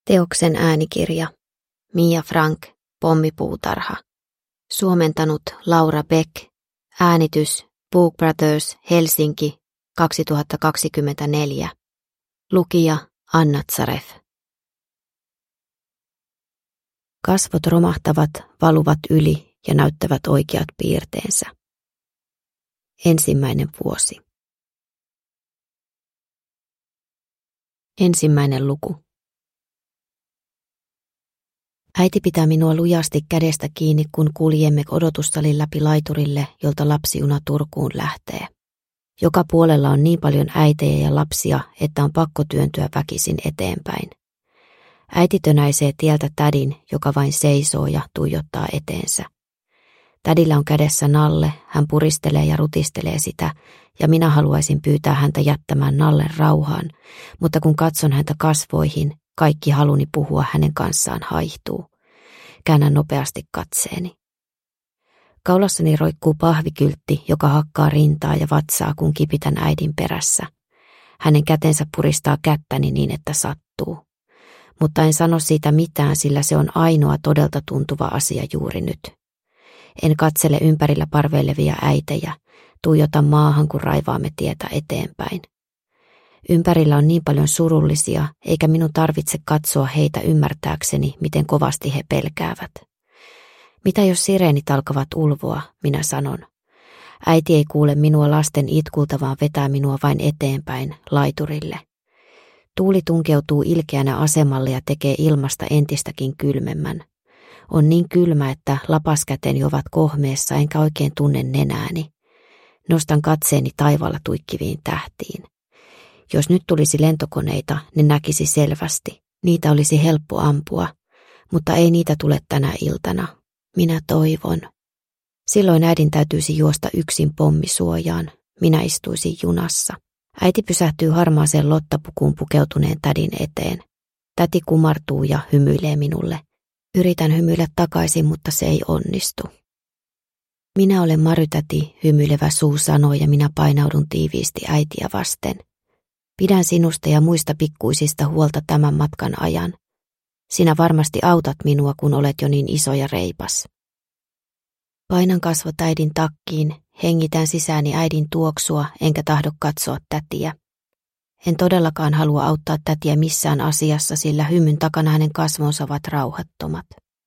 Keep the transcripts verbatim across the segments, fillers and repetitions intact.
Teoksen äänikirja. Mia Frank, Pommipuutarha. Suomentanut Laura Beck. Äänitys Book Brothers, Helsinki, kaksituhattakaksikymmentäneljä. Lukija Anna Tsarev. Kasvot romahtavat, valuvat yli ja näyttävät oikeat piirteensä. Ensimmäinen vuosi. Ensimmäinen luku. Äiti pitää minua lujasti kädestä kiinni, kun kuljemme odotussalin läpi laiturille, jolta lapsijuna Turkuun lähtee. Joka puolella on niin paljon äitejä ja lapsia, että on pakko työntyä väkisin eteenpäin. Äiti tönäisee tieltä tädin, joka vain seisoo ja tuijottaa eteensä. Tädillä on kädessä nalle, hän puristelee ja rutistelee sitä, ja minä haluaisin pyytää häntä jättämään nallen rauhaan, mutta kun katson häntä kasvoihin, kaikki haluni puhua hänen kanssaan haihtuu. Käännän nopeasti katseeni. Kaulassani roikkuu pahvikyltti, joka hakkaa rintaa ja vatsaa, kun kipitän äidin perässä. Hänen kätensä puristaa kättäni niin, että sattuu. Mutta en sano siitä mitään, sillä se on ainoa todelta tuntuva asia juuri nyt. En katsele ympärillä parveilevia äitejä, tuijota maahan, kun raivaamme tietä eteenpäin. Ympärillä on niin paljon surullisia, eikä minun tarvitse katsoa heitä ymmärtääkseni, miten kovasti he pelkäävät. Mitä jos sireenit alkavat ulvoa, minä sanon. Äiti ei kuule minua lasten itkulta, vaan vetää minua vain eteenpäin, laiturille. Tuuli tunkeutuu ilkeänä asemalle ja tekee ilmasta entistäkin kylmemmän. On niin kylmä, että lapaskäteni ovat kohmeessa, enkä oikein tunne nenääni. Nostan katseeni taivaalla tuikkiviin tähtiin. Jos nyt tulisi lentokoneita, ne näkisi selvästi. Niitä olisi helppo ampua, mutta ei niitä tule tänä iltana. Minä toivon. Silloin äidin täytyisi juosta yksin pommisuojaan. Minä istuisin junassa. Äiti pysähtyy harmaaseen lottapukuun pukeutuneen tädin eteen. Täti kumartuu ja hymyilee minulle. Yritän hymyillä takaisin, mutta se ei onnistu. Minä olen Mary-täti, hymyilevä suu sanoo, ja minä painaudun tiiviisti äitiä vasten. Pidän sinusta ja muista pikkuisista huolta tämän matkan ajan. Sinä varmasti autat minua, kun olet jo niin iso ja reipas. Painan kasvot äidin takkiin, hengitän sisääni äidin tuoksua, enkä tahdo katsoa tätiä. En todellakaan halua auttaa tätiä missään asiassa, sillä hymyn takana hänen kasvonsa ovat rauhattomat.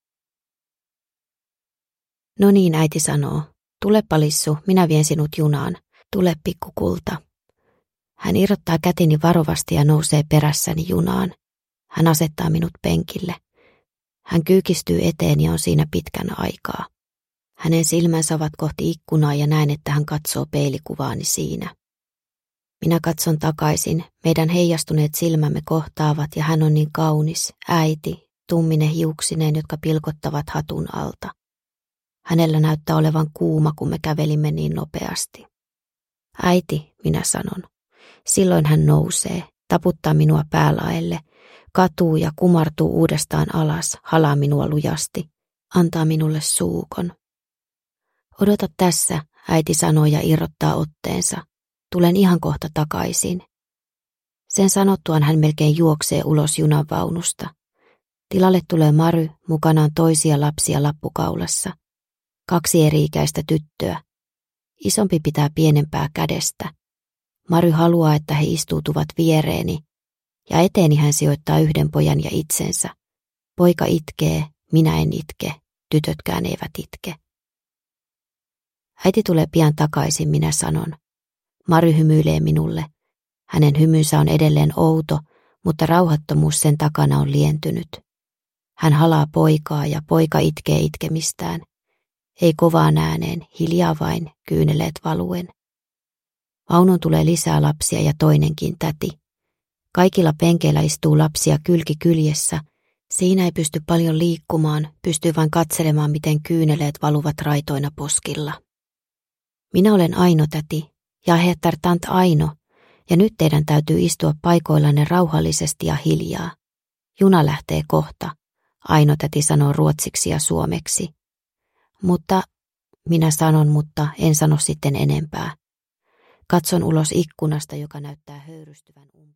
No niin, äiti sanoo. Tulepa, Lissu, minä vien sinut junaan. Tule, pikkukulta. Hän irrottaa käteni varovasti ja nousee perässäni junaan. Hän asettaa minut penkille. Hän kyykistyy eteen ja on siinä pitkän aikaa. Hänen silmänsä ovat kohti ikkunaa ja näen, että hän katsoo peilikuvaani siinä. Minä katson takaisin, meidän heijastuneet silmämme kohtaavat ja hän on niin kaunis, äiti, tummine hiuksineen, jotka pilkottavat hatun alta. Hänellä näyttää olevan kuuma, kun me kävelimme niin nopeasti. Äiti, minä sanon. Silloin hän nousee, taputtaa minua päälaelle, katuu ja kumartuu uudestaan alas, halaa minua lujasti, antaa minulle suukon. Odota tässä, äiti sanoo ja irrottaa otteensa. Tulen ihan kohta takaisin. Sen sanottuaan hän melkein juoksee ulos junanvaunusta. Tilalle tulee Mary, mukanaan toisia lapsia lappukaulassa. Kaksi eri-ikäistä tyttöä. Isompi pitää pienempää kädestä. Mary haluaa, että he istuutuvat viereeni, ja eteeni hän sijoittaa yhden pojan ja itsensä. Poika itkee, minä en itke, tytötkään eivät itke. Äiti tulee pian takaisin, minä sanon. Mary hymyilee minulle. Hänen hymynsä on edelleen outo, mutta rauhattomuus sen takana on lientynyt. Hän halaa poikaa ja poika itkee itkemistään. Ei kovaan ääneen, hiljaa vain, kyyneleet valuen. Vaunuun tulee lisää lapsia ja toinenkin täti. Kaikilla penkeillä istuu lapsia kylki kyljessä. Siinä ei pysty paljon liikkumaan, pystyy vain katselemaan, miten kyyneleet valuvat raitoina poskilla. Minä olen Aino, täti, ja heter tant Aino, ja nyt teidän täytyy istua paikoillanne rauhallisesti ja hiljaa. Juna lähtee kohta, Aino täti sanoo ruotsiksi ja suomeksi. Mutta, minä sanon, mutta en sano sitten enempää. Katson ulos ikkunasta, joka näyttää höyrystyvän umpeen.